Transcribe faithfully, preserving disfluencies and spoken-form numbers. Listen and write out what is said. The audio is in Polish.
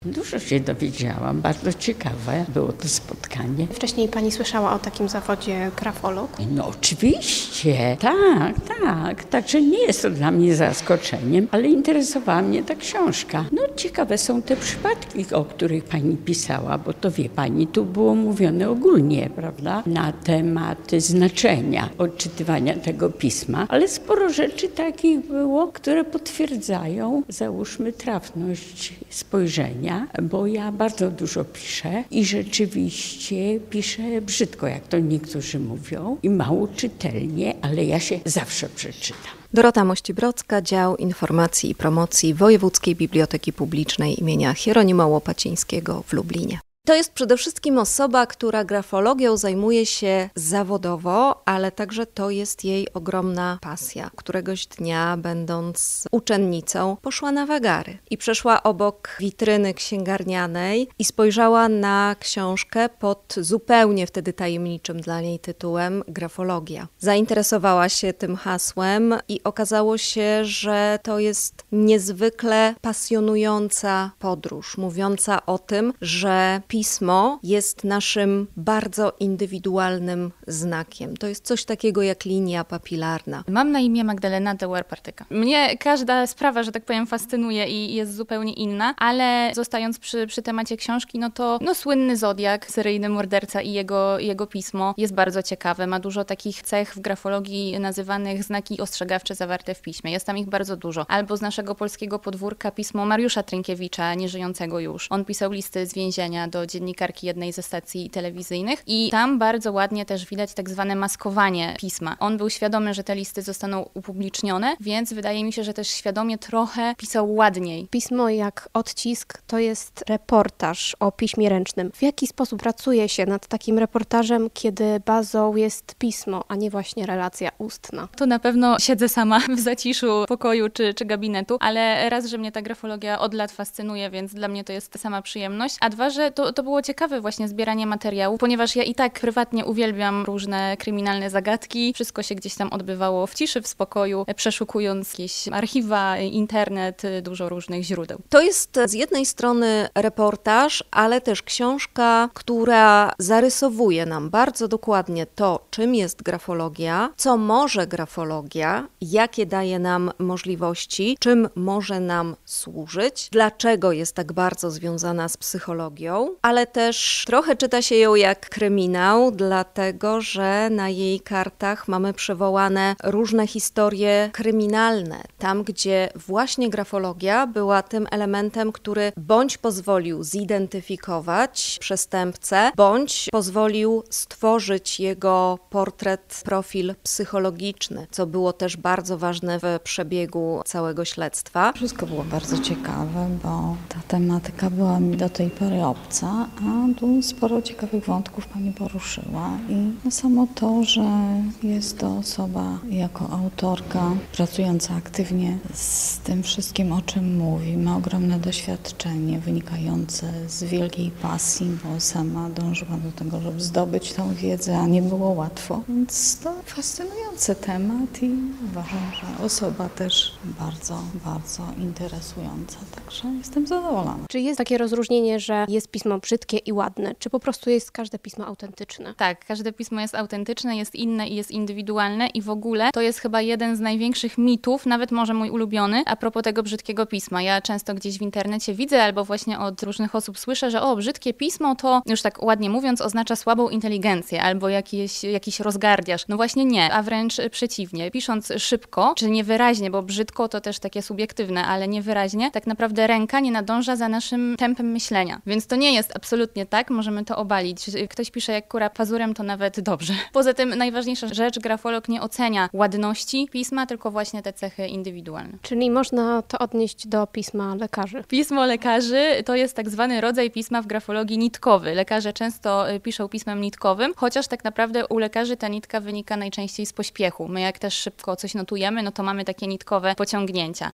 Dużo się dowiedziałam, bardzo ciekawe było to spotkanie. Wcześniej pani słyszała o takim zawodzie grafolog? No oczywiście, tak, tak. Także nie jest to dla mnie zaskoczeniem, ale interesowała mnie ta książka. No ciekawe są te przypadki, o których pani pisała, bo to wie pani, tu było mówione ogólnie, prawda, na temat znaczenia odczytywania tego pisma, ale sporo rzeczy takich było, które potwierdzają, załóżmy, trafność spojrzenia, bo ja bardzo dużo piszę i rzeczywiście piszę brzydko, jak to niektórzy mówią, i mało czytelnie, ale ja się zawsze przeczytam. Dorota Mościbrocka, Dział Informacji i Promocji Wojewódzkiej Biblioteki Publicznej imienia Hieronima Łopacińskiego w Lublinie. To jest przede wszystkim osoba, która grafologią zajmuje się zawodowo, ale także to jest jej ogromna pasja. Któregoś dnia, będąc uczennicą, poszła na wagary i przeszła obok witryny księgarnianej i spojrzała na książkę pod zupełnie wtedy tajemniczym dla niej tytułem Grafologia. Zainteresowała się tym hasłem i okazało się, że to jest niezwykle pasjonująca podróż, mówiąca o tym, że pismo jest naszym bardzo indywidualnym znakiem. To jest coś takiego jak linia papilarna. Mam na imię Magdalena Deuer-Partyka. Mnie każda sprawa, że tak powiem, fascynuje i jest zupełnie inna, ale zostając przy, przy temacie książki, no to no, słynny Zodiak, seryjny morderca i jego, jego pismo jest bardzo ciekawe. Ma dużo takich cech w grafologii nazywanych znaki ostrzegawcze zawarte w piśmie. Jest tam ich bardzo dużo. Albo z naszego polskiego podwórka pismo Mariusza Trynkiewicza, nieżyjącego już. On pisał listy z więzienia do dziennikarki jednej ze stacji telewizyjnych i tam bardzo ładnie też widać tak zwane maskowanie pisma. On był świadomy, że te listy zostaną upublicznione, więc wydaje mi się, że też świadomie trochę pisał ładniej. Pismo jak odcisk to jest reportaż o piśmie ręcznym. W jaki sposób pracuje się nad takim reportażem, kiedy bazą jest pismo, a nie właśnie relacja ustna? To na pewno siedzę sama w zaciszu pokoju czy, czy gabinetu, ale raz, że mnie ta grafologia od lat fascynuje, więc dla mnie to jest sama przyjemność, a dwa, że to, to było ciekawe właśnie zbieranie materiału, ponieważ ja i tak prywatnie uwielbiam różne kryminalne zagadki. Wszystko się gdzieś tam odbywało w ciszy, w spokoju, przeszukując jakieś archiwa, internet, dużo różnych źródeł. To jest z jednej strony reportaż, ale też książka, która zarysowuje nam bardzo dokładnie to, czym jest grafologia, co może grafologia, jakie daje nam możliwości, czym może nam służyć, dlaczego jest tak bardzo związana z psychologią, ale też trochę czyta się ją jak kryminał, dlatego że na jej kartach mamy przywołane różne historie kryminalne. Tam, gdzie właśnie grafologia była tym elementem, który bądź pozwolił zidentyfikować przestępcę, bądź pozwolił stworzyć jego portret, profil psychologiczny, co było też bardzo ważne w przebiegu całego śledztwa. Wszystko było bardzo ciekawe, bo ta tematyka była mi do tej pory obca, a tu sporo ciekawych wątków pani poruszyła i no samo to, że jest to osoba jako autorka pracująca aktywnie z tym wszystkim, o czym mówi, ma ogromne doświadczenie wynikające z wielkiej pasji, bo sama dążyła do tego, żeby zdobyć tą wiedzę, a nie było łatwo. Więc to fascynujący temat i uważam, że osoba też bardzo, bardzo interesująca, także jestem zadowolona. Czy jest takie rozróżnienie, że jest pismo brzydkie i ładne? Czy po prostu jest każde pismo autentyczne? Tak, każde pismo jest autentyczne, jest inne i jest indywidualne i w ogóle to jest chyba jeden z największych mitów, nawet może mój ulubiony, a propos tego brzydkiego pisma. Ja często gdzieś w internecie widzę albo właśnie od różnych osób słyszę, że o, brzydkie pismo to, już tak ładnie mówiąc, oznacza słabą inteligencję albo jakiś, jakiś rozgardiasz. No właśnie nie, a wręcz przeciwnie. Pisząc szybko, czy niewyraźnie, bo brzydko to też takie subiektywne, ale niewyraźnie, tak naprawdę ręka nie nadąża za naszym tempem myślenia. Więc to nie jest absolutnie tak, możemy to obalić. Ktoś pisze jak kura pazurem, to nawet dobrze. Poza tym najważniejsza rzecz, grafolog nie ocenia ładności pisma, tylko właśnie te cechy indywidualne. Czyli można to odnieść do pisma lekarzy. Pismo lekarzy to jest tak zwany rodzaj pisma w grafologii nitkowy. Lekarze często piszą pismem nitkowym, chociaż tak naprawdę u lekarzy ta nitka wynika najczęściej z pośpiechu. My jak też szybko coś notujemy, no to mamy takie nitkowe pociągnięcia.